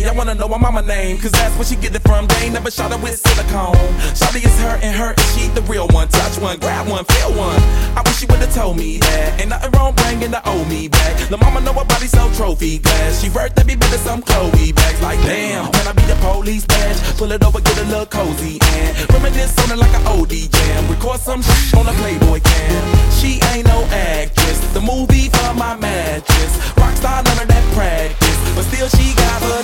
I wanna know my mama name, cause that's where she get it from. They ain't never shot her with silicone. Shawty is her and her, and she the real one. Touch one, grab one, feel one. I wish she would've told me that. Ain't nothing wrong bringing the old me back. Lil' mama know her body so trophy glass. She worth every bit of some Chloe bags. Like damn, can I be the police badge? Pull it over, get a little cozy and reminisce on it like an OD jam. Record some shit on a Playboy cam. She ain't no actress, the movie for my mattress. Rockstar, none of that practice, but still she got her